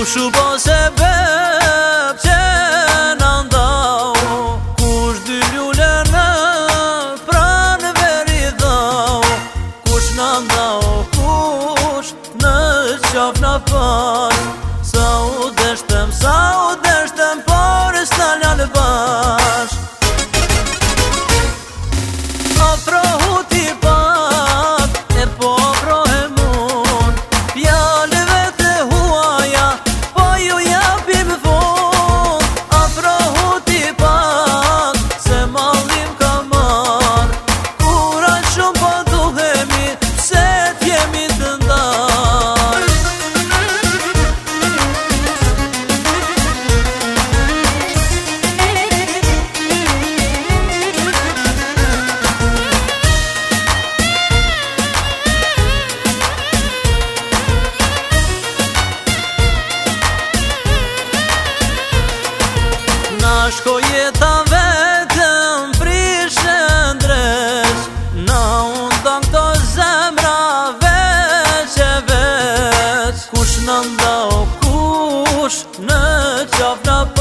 Shu po se bep që në ndau, kush dy ljule në pranë veri dhau, kush në ndau, kush në qaf në pas, sa u deshtem, por s'na ljanë bash. Afrohu ti pak, e po afrohem unë, pjallëve të huaja, po ju japim fund. Afrohu ti pak, se mallim ka marr, kura shumë po duhemi, pse t'jemi të ndarë. Na shko jeta vetëm prishë ndres, na unë dam këto zemra veç e veç, kush në ndau, kush në qaf në